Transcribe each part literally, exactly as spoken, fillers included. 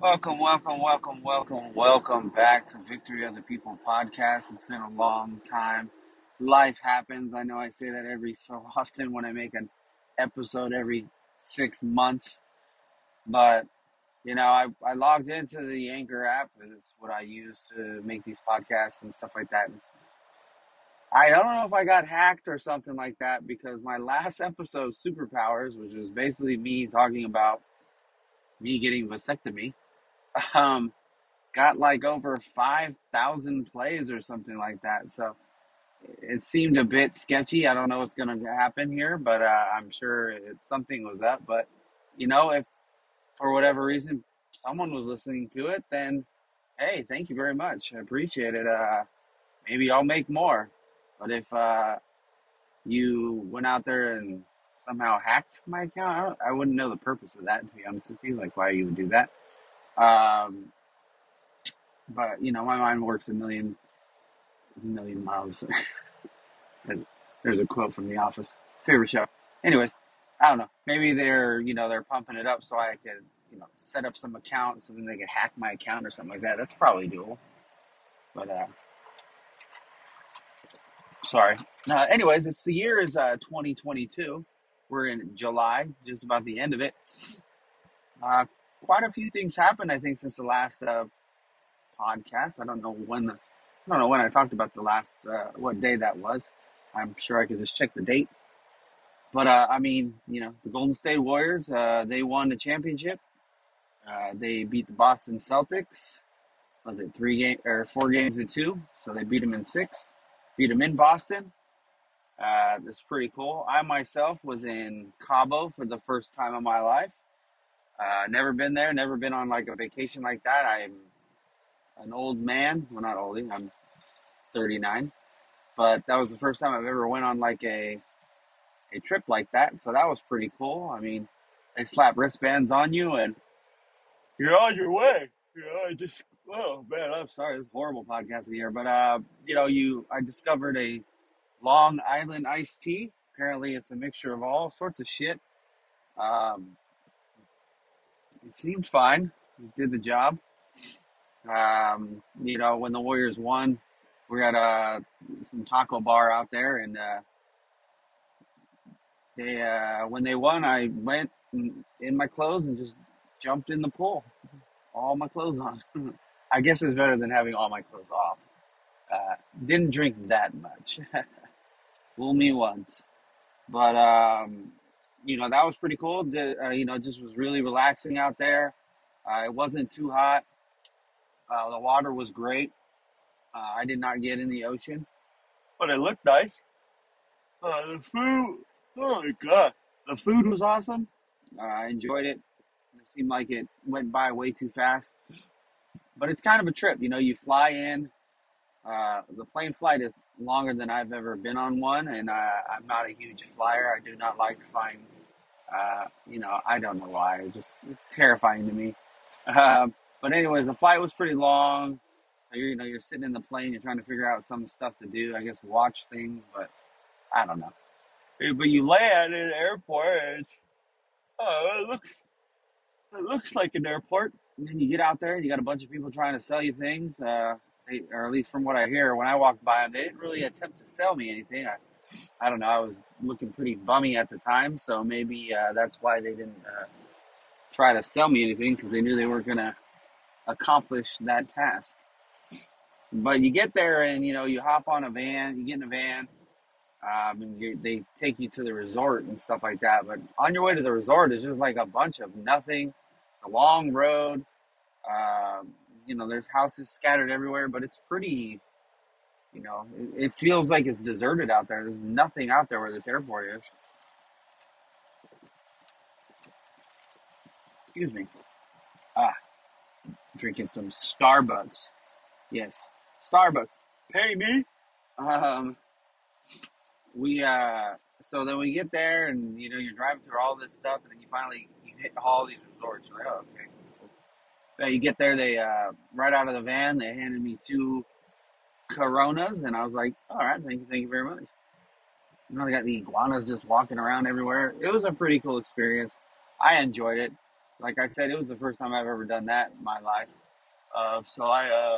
Welcome, welcome, welcome, welcome, welcome back to Victory of the People podcast. It's been a long time. Life happens. I know I say that every so often when I make an episode every six months. But, you know, I, I logged into the Anchor app. It's what I use to make these podcasts and stuff like that. I don't know if I got hacked or something like that because my last episode, Superpowers, which was basically me talking about me getting vasectomy, um, got like over five thousand plays or something like that. So it seemed a bit sketchy. I don't know what's going to happen here, but uh, I'm sure it, something was up. But, you know, if for whatever reason someone was listening to it, then hey, thank you very much. I appreciate it. Uh, maybe I'll make more. But if uh, you went out there and somehow hacked my account, I, don't, I wouldn't know the purpose of that, to be honest with you, like why you would do that. Um, but, you know, my mind works a million million miles. There's a quote from The Office, favorite show. Anyways, I don't know. Maybe they're you know they're pumping it up so I could you know set up some accounts so then they could hack my account or something like that. That's probably doable. But uh, sorry. Uh, anyways, it's the year is uh, twenty twenty-two. We're in July, just about the end of it. Uh, quite a few things happened, I think, since the last uh, podcast. I don't know when. The, I don't know when I talked about the last uh, what day that was. I'm sure I could just check the date. But, uh, I mean, you know, the Golden State Warriors, uh, they won the championship. Uh, they beat the Boston Celtics. Was it three game or four games to two? So they beat them in six. Beat them in Boston. Uh, that's pretty cool. I myself was in Cabo for the first time in my life. Uh, never been there. Never been on like a vacation like that. I'm an old man. Well, not oldie. I'm thirty-nine. But that was the first time I've ever went on like a a trip like that. So that was pretty cool. I mean, they slap wristbands on you and you're on your way. You know, I just, oh man, I'm sorry. It's horrible podcasting here. But, uh, you know, you, I discovered a Long Island iced tea. Apparently it's a mixture of all sorts of shit. Um, it seemed fine. It did the job. Um, you know, when the Warriors won, we had uh, some taco bar out there and, uh, They uh, when they won, I went in, in my clothes and just jumped in the pool, all my clothes on. I guess it's better than having all my clothes off. Uh, didn't drink that much. Fool me once, but um, you know that was pretty cool. Did, uh, you know, just was really relaxing out there. Uh, it wasn't too hot. Uh, the water was great. Uh, I did not get in the ocean, but it looked nice. Uh, the food, oh my god, the food was awesome. Uh, I enjoyed it. It seemed like it went by way too fast, but it's kind of a trip. You know, you fly in. Uh, the plane flight is longer than I've ever been on one, and uh, I'm not a huge flyer. I do not like flying. Uh, you know, I don't know why. It just it's terrifying to me. Uh, but anyways, the flight was pretty long. So you're, you know, you're sitting in the plane. You're trying to figure out some stuff to do. I guess watch things, but I don't know. But you land in the airport, and it's, oh, it looks it looks like an airport. And then you get out there, and you got a bunch of people trying to sell you things. Uh, they, or at least from what I hear, when I walked by them, they didn't really attempt to sell me anything. I, I don't know. I was looking pretty bummy at the time, so maybe uh, that's why they didn't uh, try to sell me anything because they knew they weren't going to accomplish that task. But you get there, and you know, you hop on a van. You get in a van. Um, and you, they take you to the resort and stuff like that. But on your way to the resort, it's just like a bunch of nothing. It's a long road. Um, you know, there's houses scattered everywhere, but it's pretty, you know, it, it feels like it's deserted out there. There's nothing out there where this airport is. Excuse me. Ah, drinking some Starbucks. Yes, Starbucks. Pay me. Um, we, uh, so then we get there and, you know, you're driving through all this stuff and then you finally, you hit all these resorts. You're like, oh, okay, that's cool. But you get there, they, uh, right out of the van, they handed me two Coronas and I was like, all right, thank you, thank you very much. You know, they got the iguanas just walking around everywhere. It was a pretty cool experience. I enjoyed it. Like I said, it was the first time I've ever done that in my life. Uh, so I, uh,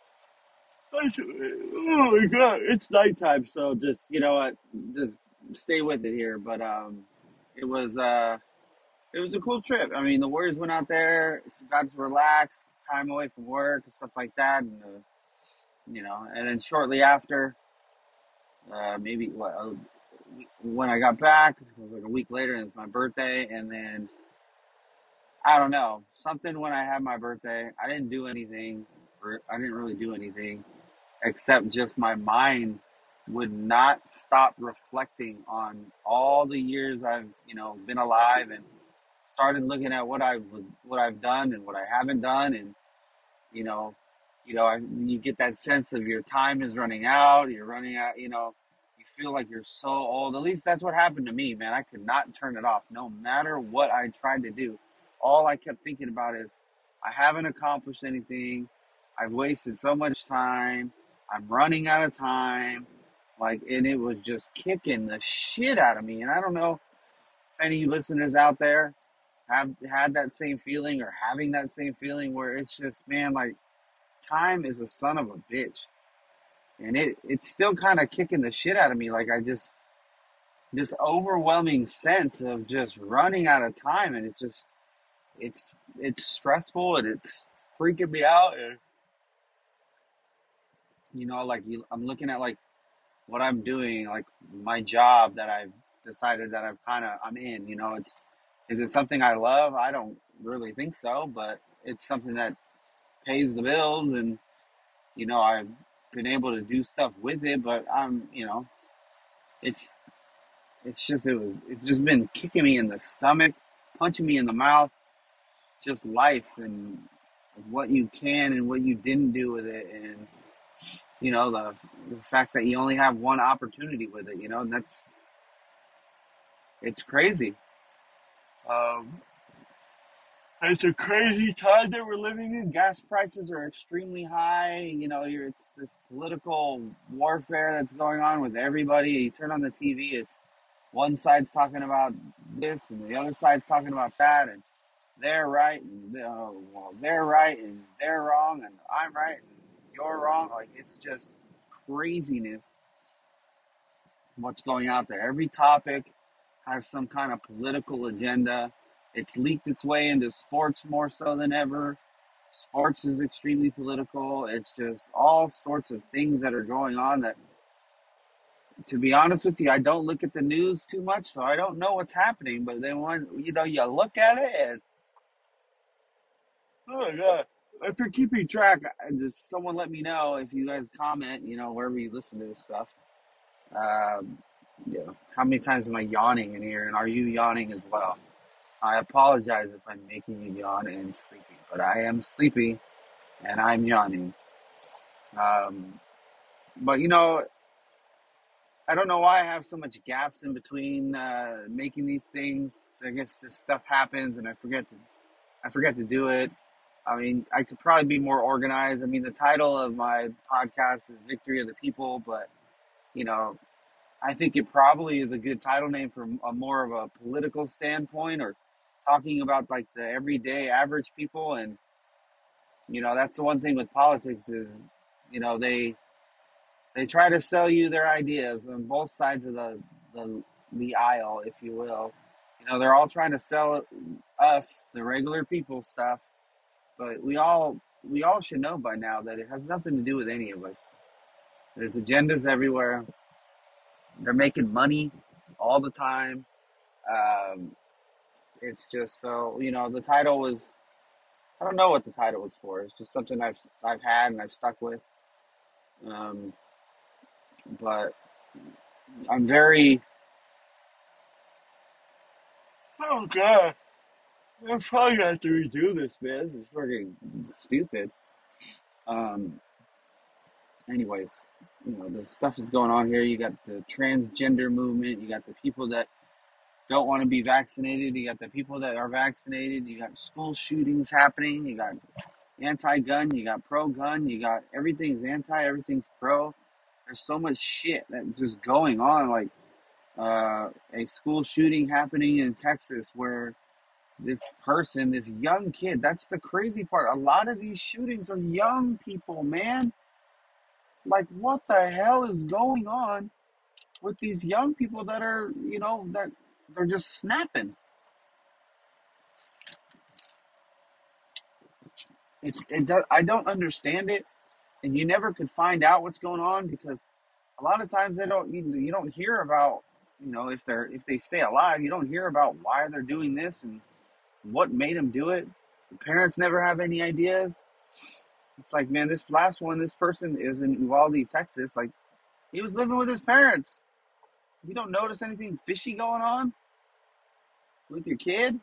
oh my God, it's nighttime. So just, you know what, just stay with it here. But um, it was, uh, it was a cool trip. I mean, the Warriors went out there, got to relax, time away from work and stuff like that. And, uh, you know, and then shortly after, uh, maybe what, uh, when I got back, it was like a week later, and it's my birthday. And then I don't know, something when I had my birthday, I didn't do anything, or I didn't really do anything except just my mind would not stop reflecting on all the years I've, you know, been alive, and started looking at what I was, what I've done and what I haven't done. And you know, you know, I, you get that sense of your time is running out. You're running out. You know, you feel like you're so old. At least that's what happened to me, man. I could not turn it off, no matter what I tried to do. All I kept thinking about is, I haven't accomplished anything. I've wasted so much time. I'm running out of time. Like, and it was just kicking the shit out of me. And I don't know if any listeners out there have had that same feeling, or having that same feeling, where it's just, man, like, time is a son of a bitch. And it it's still kind of kicking the shit out of me. Like, I just, this overwhelming sense of just running out of time. And it just, it's, it's stressful, and it's freaking me out. And, you know, like, you, I'm looking at like what I'm doing, like my job that I've decided that I've kind of, I'm in, you know, it's, is it something I love? I don't really think so, but it's something that pays the bills. And you know, I've been able to do stuff with it. But I'm, you know, it's it's just, it was it's just been kicking me in the stomach, punching me in the mouth, just life, and what you can and what you didn't do with it. And you know, the the fact that you only have one opportunity with it, you know, and that's, it's crazy. Um, It's a crazy time that we're living in. Gas prices are extremely high. You know, you're, it's this political warfare that's going on with everybody. You turn on the T V, it's one side's talking about this, and the other side's talking about that, and they're right, and uh, well, they're right, and they're wrong, and I'm right, and you're wrong. Like, it's just craziness what's going out there. Every topic has some kind of political agenda. It's leaked its way into sports more so than ever. Sports is extremely political. It's just all sorts of things that are going on that, to be honest with you, I don't look at the news too much, so I don't know what's happening. But then when, you know, you look at it, and oh my God, if you're keeping track, just someone let me know, if you guys comment, you know, wherever you listen to this stuff. Um, yeah. How many times am I yawning in here? And are you yawning as well? I apologize if I'm making you yawn and sleepy, but I am sleepy and I'm yawning. Um, but you know, I don't know why I have so much gaps in between uh, making these things. I guess this stuff happens, and I forget to I forget to do it. I mean, I could probably be more organized. I mean, the title of my podcast is Victory of the People, but you know, I think it probably is a good title name for a more of a political standpoint, or talking about like the everyday average people. And you know, that's the one thing with politics is, you know, they they try to sell you their ideas on both sides of the the, the aisle, if you will. You know, they're all trying to sell us, the regular people, stuff, but we all we all should know by now that it has nothing to do with any of us. There's agendas everywhere. They're making money all the time. Um, it's just, so, you know, the title was, I don't know what the title was for. It's just something I've I've had and I've stuck with. Um, but I'm very, oh God, I'm probably gonna have to redo this, man. This is fucking stupid. Um, anyways, you know, the stuff is going on here. You got the transgender movement. You got the people that don't want to be vaccinated. You got the people that are vaccinated. You got school shootings happening. You got anti-gun. You got pro-gun. You got, everything's anti. Everything's pro. There's so much shit that's just going on. Like uh, a school shooting happening in Texas where this person, this young kid. That's the crazy part. A lot of these shootings are young people, man. Like, what the hell is going on with these young people that are, you know, that they're just snapping? It's it does, I don't understand it, and you never could find out what's going on because a lot of times they don't you, you don't hear about, you know, if they're if they stay alive, you don't hear about why they're doing this and what made them do it. The parents never have any ideas. It's like, man, this last one, this person is in Uvalde, Texas. Like, he was living with his parents. You don't notice anything fishy going on with your kid?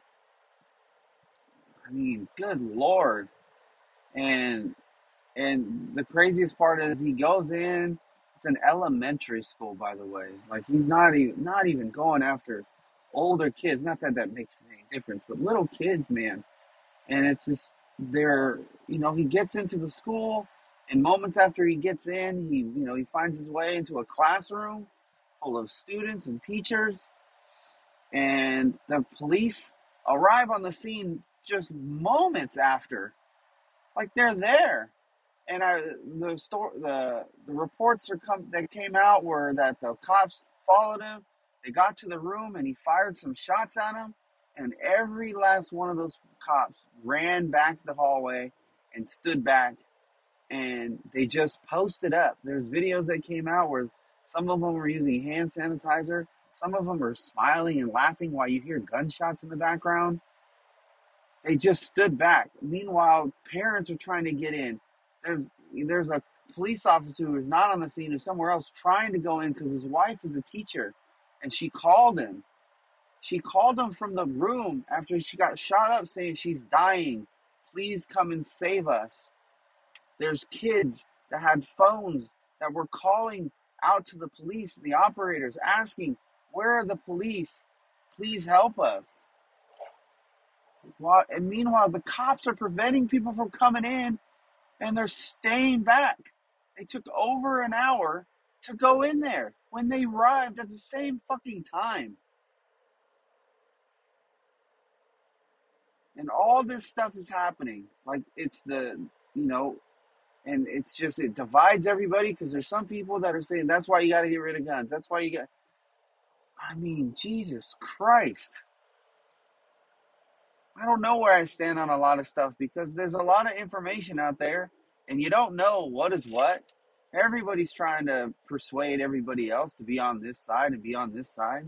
I mean, good Lord. And and the craziest part is he goes in. It's an elementary school, by the way. Like, he's not even not even going after older kids. Not that that makes any difference, but little kids, man. And it's just they're you know he gets into the school, and moments after he gets in, he you know he finds his way into a classroom full of students and teachers, and the police arrive on the scene just moments after. Like, they're there. And I, the store, the the reports are come that came out were that the cops followed him. They got to the room and he fired some shots at him. And every last one of those cops ran back the hallway and stood back, and they just posted up. There's videos that came out where some of them were using hand sanitizer. Some of them are smiling and laughing while you hear gunshots in the background. They just stood back. Meanwhile, parents are trying to get in. There's there's a police officer who is not on the scene, who's somewhere else, trying to go in because his wife is a teacher, and she called him. She called him from the room after she got shot up, saying she's dying. Please come and save us. There's kids that had phones that were calling out to the police, the operators, asking, "Where are the police? Please help us." While, and meanwhile, the cops are preventing people from coming in, and they're staying back. They took over an hour to go in there when they arrived at the same fucking time. And all this stuff is happening. Like, it's the, you know, and it's just, it divides everybody because there's some people that are saying that's why you got to get rid of guns. That's why you got, I mean, Jesus Christ. I don't know where I stand on a lot of stuff because there's a lot of information out there and you don't know what is what. Everybody's trying to persuade everybody else to be on this side and be on this side,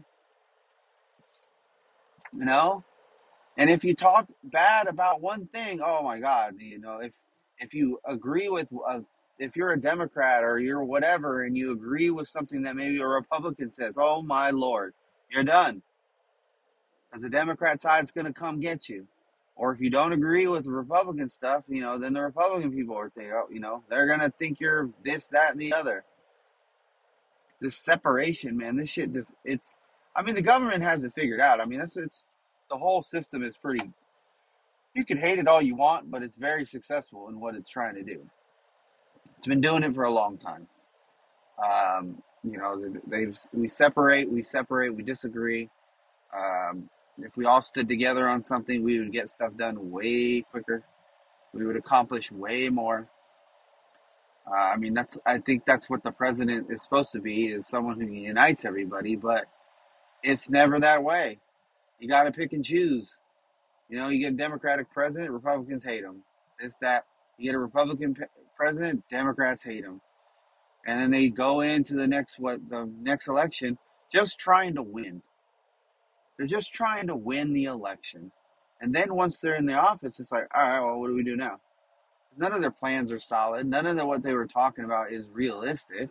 you know? And if you talk bad about one thing, oh my God, you know, if if you agree with, uh, if you're a Democrat or you're whatever and you agree with something that maybe a Republican says, oh my Lord, you're done. Because the Democrat side's going to come get you. Or if you don't agree with the Republican stuff, you know, then the Republican people are thinking, oh, you know, they're going to think you're this, that, and the other. This separation, man, this shit just, it's, I mean, the government has it figured out. I mean, that's, it's, the whole system is pretty, you can hate it all you want, but it's very successful in what it's trying to do. It's been doing it for a long time. Um, you know, they've, we separate, we separate, we disagree. Um, if we all stood together on something, we would get stuff done way quicker. We would accomplish way more. Uh, I mean, that's, I think that's what the president is supposed to be, is someone who unites everybody, but it's never that way. You got to pick and choose. You know, you get a Democratic president, Republicans hate him. It's that. You get a Republican pe- president, Democrats hate him. And then they go into the next, what, the next election just trying to win. They're just trying to win the election. And then once they're in the office, it's like, all right, well, what do we do now? None of their plans are solid. None of the, what they were talking about is realistic.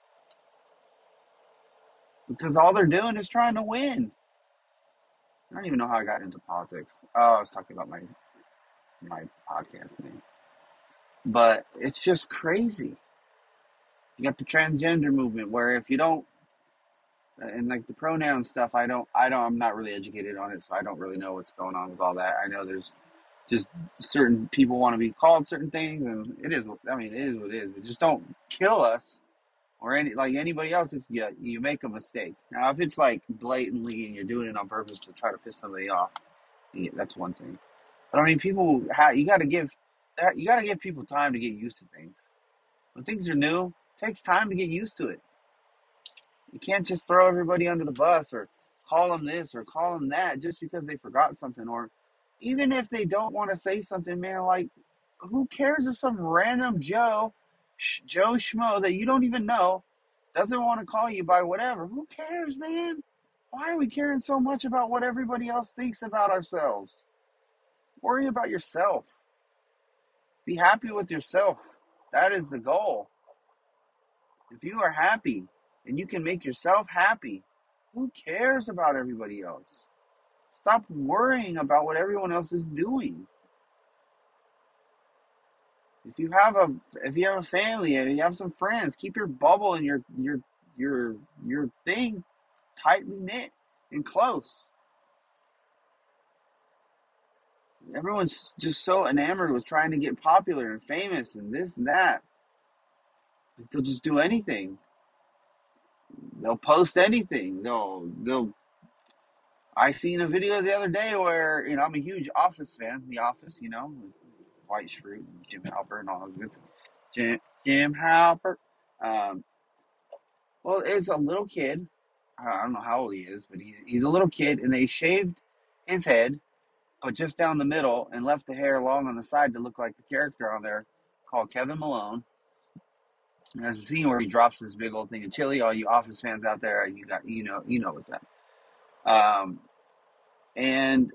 Because all they're doing is trying to win. I don't even know how I got into politics. Oh, I was talking about my my podcast name. But it's just crazy. You got the transgender movement where if you don't, and like the pronoun stuff, I don't, I don't, I'm not really educated on it, so I don't really know what's going on with all that. I know there's just certain people want to be called certain things, and it is, I mean, it is what it is. But just don't kill us or any like anybody else if you you make a mistake. Now, if it's like blatantly and you're doing it on purpose to try to piss somebody off, yeah, that's one thing. But I mean, people, ha- you got to give that you got to give people time to get used to things. When things are new, it takes time to get used to it. You can't just throw everybody under the bus or call them this or call them that just because they forgot something. Or even if they don't want to say something, man, like, who cares if some random Joe, Sh- Joe Schmo that you don't even know doesn't want to call you by whatever? Who cares, man? Why are we caring so much about what everybody else thinks about ourselves? Worry about yourself. Be happy with yourself. That is the goal. If you are happy and you can make yourself happy, who cares about everybody else? Stop worrying about what everyone else is doing. If you have a if you have a family and you have some friends, keep your bubble and your your your your thing tightly knit and close. Everyone's just so enamored with trying to get popular and famous and this and that. They'll just do anything. They'll post anything. They'll they'll I seen a video the other day where, you know, I'm a huge Office fan. The Office, you know, Dwight Schrute and Jim Halpert and all those good stuff. Jim, Jim Halpert. Um, well, it's a little kid. I don't know how old he is, but he's he's a little kid, and they shaved his head, but just down the middle, and left the hair long on the side to look like the character on there called Kevin Malone. And there's a scene where he drops this big old thing of chili. All you Office fans out there, you got you know you know what's that. Um, and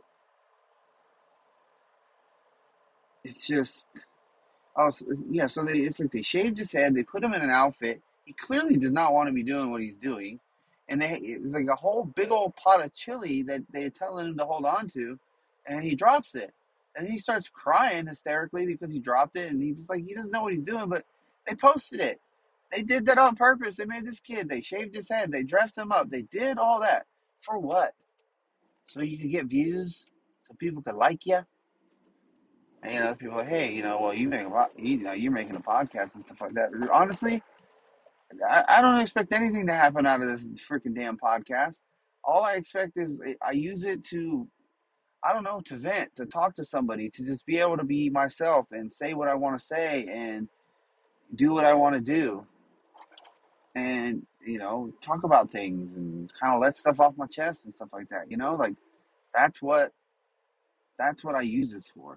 it's just Oh, so, yeah. So they, it's like they shaved his head. They put him in an outfit. He clearly does not want to be doing what he's doing, and they it's like a whole big old pot of chili that they're telling him to hold on to, and he drops it, and he starts crying hysterically because he dropped it, and he's just like he doesn't know what he's doing. But they posted it. They did that on purpose. They made this kid. They shaved his head. They dressed him up. They did all that for what? So you could get views, so people could like you. And you know, people are like, hey, you know, well, you make a lot, you know, you're making a podcast and stuff like that. Honestly, I, I don't expect anything to happen out of this freaking damn podcast. All I expect is I use it to, I don't know, to vent, to talk to somebody, to just be able to be myself and say what I want to say and do what I want to do, and you know, talk about things and kind of let stuff off my chest and stuff like that. You know, like that's what that's what I use this for.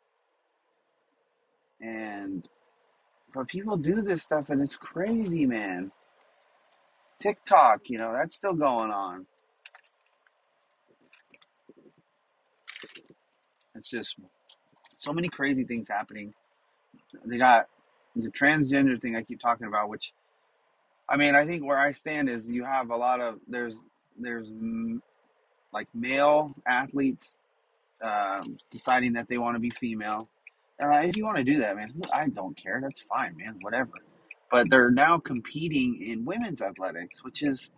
And but people do this stuff and it's crazy, man. TikTok, you know, that's still going on. It's just so many crazy things happening. They got the transgender thing I keep talking about, which I mean, I think where I stand is you have a lot of there's there's mm, like male athletes um, deciding that they want to be female. Uh, if you want to do that, man, I don't care. That's fine, man. Whatever. But they're now competing in women's athletics, which is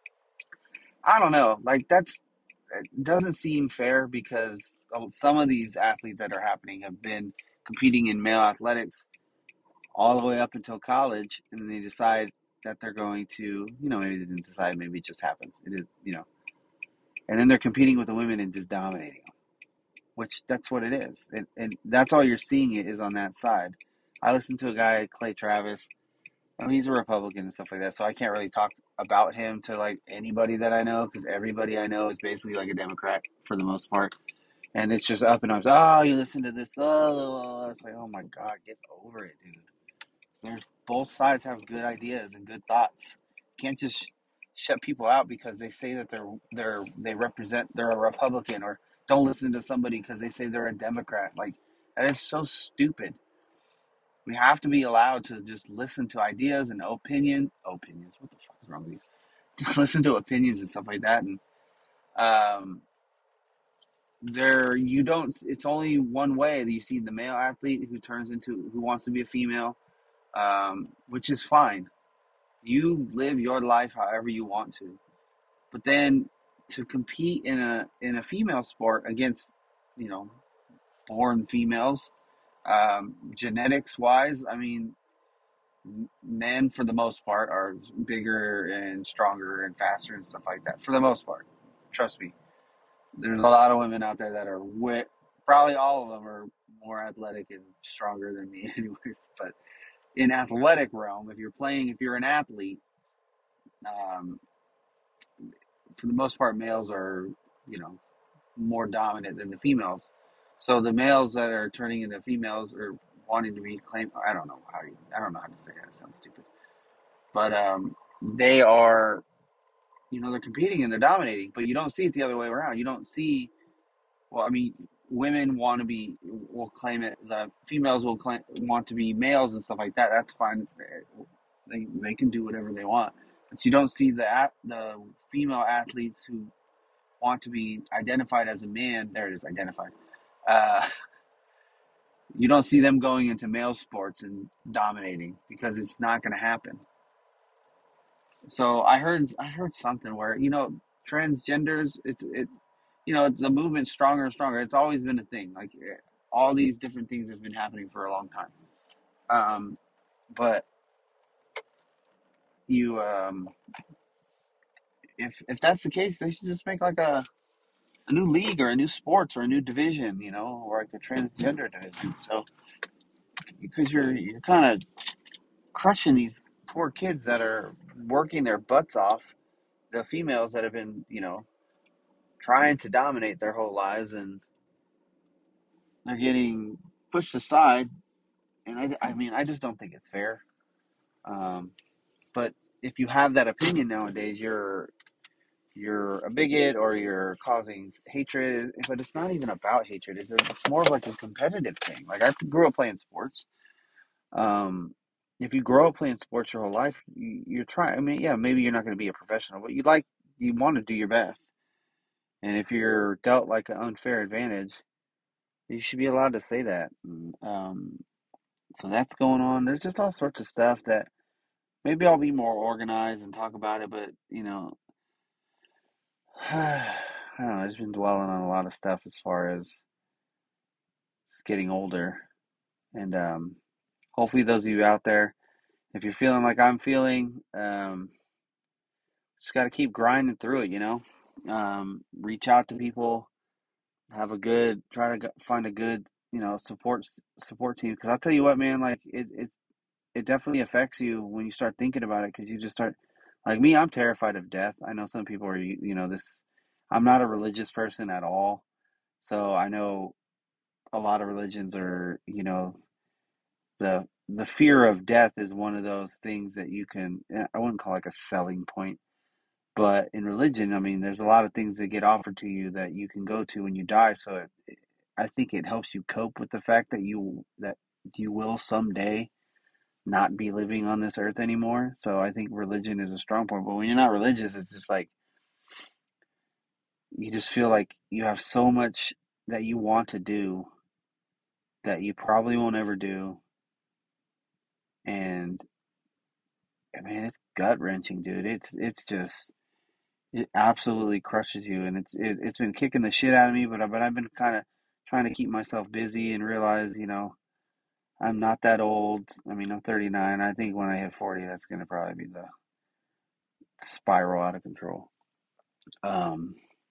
I don't know. Like that's it doesn't seem fair because some of these athletes that are happening have been competing in male athletics all the way up until college, and then they decide that they're going to, you know, maybe they didn't decide, maybe it just happens. It is, you know, and then they're competing with the women and just dominating them, which that's what it is, and, and that's all you're seeing it is on that side. I listened to a guy, Clay Travis. I mean, he's a Republican and stuff like that, so I can't really talk about him to like anybody that I know because everybody I know is basically like a Democrat for the most part. And it's just up and up. Oh, you listen to this. Oh, it's like, oh my God, get over it, dude. There's both sides have good ideas and good thoughts. You can't just shut people out because they say that they're they're they represent they're a Republican, or don't listen to somebody because they say they're a Democrat. Like that is so stupid. We have to be allowed to just listen to ideas and opinion opinions. What the fuck is wrong with you? Listen to opinions and stuff like that, and um, there you don't it's only one way that you see the male athlete who turns into who wants to be a female, um, which is fine. You live your life however you want to, but then to compete in a in a female sport against, you know, born females, um, genetics wise, I mean, men for the most part are bigger and stronger and faster and stuff like that for the most part. Trust me. There's a lot of women out there that are wit. Probably all of them are more athletic and stronger than me, anyways. But in athletic realm, if you're playing, if you're an athlete, um, for the most part, males are, you know, more dominant than the females. So the males that are turning into females or wanting to be claimed, I don't know how you, I don't know how to say that. It sounds stupid, but um, they are, you know, they're competing and they're dominating. But you don't see it the other way around. You don't see, well, I mean, women want to be, will claim it. The females will claim, want to be males and stuff like that. That's fine. They they can do whatever they want. But you don't see the the female athletes who want to be identified as a man. There it is, identified. Uh, you don't see them going into male sports and dominating because it's not going to happen. So I heard I heard something where, you know, transgenders, it's it you know, the movement's stronger and stronger. It's always been a thing. Like all these different things have been happening for a long time. Um, but you um, if if that's the case, they should just make like a a new league or a new sports or a new division, you know, or like a transgender division. So because you're you're kind of crushing these poor kids that are working their butts off, the females that have been, you know, trying to dominate their whole lives, and they're getting pushed aside. And I, I mean, I just don't think it's fair. Um, but if you have that opinion nowadays, you're you're a bigot or you're causing hatred. But it's not even about hatred. It's, it's more of like a competitive thing. Like I grew up playing sports. Um, if you grow up playing sports your whole life, you, you're trying. I mean, yeah, maybe you're not going to be a professional, but you like you want to do your best. And if you're dealt like an unfair advantage, you should be allowed to say that. Um, so that's going on. There's just all sorts of stuff that maybe I'll be more organized and talk about it. But you know, I don't know. I've just been dwelling on a lot of stuff as far as just getting older. And um, hopefully, those of you out there, if you're feeling like I'm feeling, um, just got to keep grinding through it, you know. Um, reach out to people, have a good, try to find a good, you know, support support team. Because I'll tell you what, man, like it, it, it definitely affects you when you start thinking about it. Because you just start, like me, I'm terrified of death. I know some people are, you know, this. I'm not a religious person at all, so I know a lot of religions are, you know, the the fear of death is one of those things that you can. I wouldn't call it like a selling point. But in religion, I mean, there's a lot of things that get offered to you that you can go to when you die. So it, I think it helps you cope with the fact that you that you will someday not be living on this earth anymore. So I think religion is a strong point. But when you're not religious, it's just like you just feel like you have so much that you want to do that you probably won't ever do. And I mean, it's gut wrenching, dude. It's it's just it absolutely crushes you, and it's it, it's been kicking the shit out of me. But I- but I've been kind of trying to keep myself busy and realize, you know, I'm not that old. I mean, I'm thirty-nine. I think when I hit forty, that's gonna probably be the spiral out of control. Um,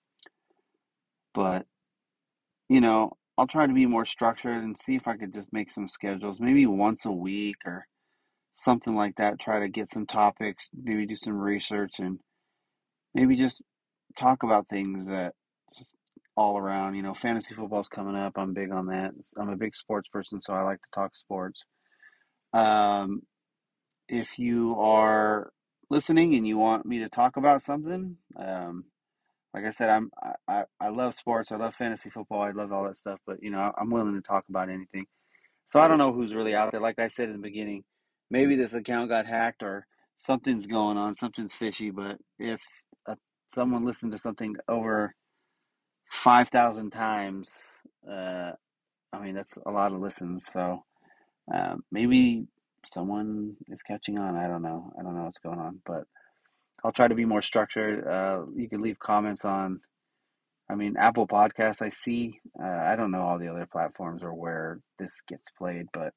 but you know, I'll try to be more structured and see if I could just make some schedules, maybe once a week or something like that. Try to get some topics, maybe do some research, and maybe just talk about things that just all around. You know, fantasy football's coming up. I'm big on that. I'm a big sports person, so I like to talk sports. Um, if you are listening and you want me to talk about something, um, like I said, I'm I, I I love sports. I love fantasy football. I love all that stuff. But you know, I'm willing to talk about anything. So I don't know who's really out there. Like I said in the beginning, maybe this account got hacked or something's going on, something's fishy. But if uh, someone listened to something over five thousand times, uh, I mean, that's a lot of listens. So um, maybe someone is catching on. I don't know. I don't know what's going on. But I'll try to be more structured. Uh, you can leave comments on, I mean, Apple Podcasts, I see. Uh, I don't know all the other platforms or where this gets played, but,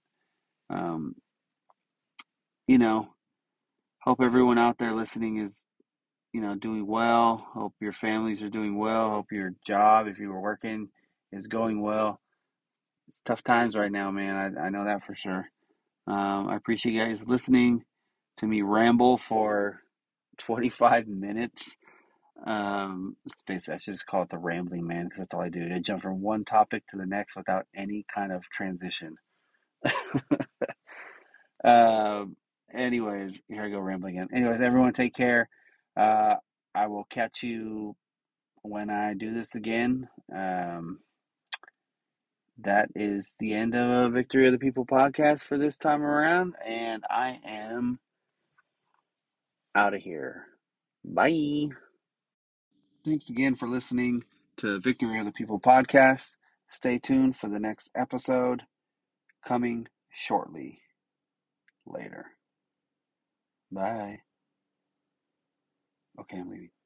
um, you know, hope everyone out there listening is you know, doing well. Hope your families are doing well. Hope your job, if you were working, is going well. It's tough times right now, man. I, I know that for sure. Um, I appreciate you guys listening to me ramble for twenty-five minutes. Um, it's basically, I should just call it the rambling man because that's all I do. I jump from one topic to the next without any kind of transition. Um, anyways, here I go rambling again. Anyways, everyone take care. Uh, I will catch you when I do this again. Um, that is the end of Victory of the People podcast for this time around, and I am out of here. Bye. Thanks again for listening to Victory of the People podcast. Stay tuned for the next episode coming shortly. Later. Bye. Okay, I'm leaving.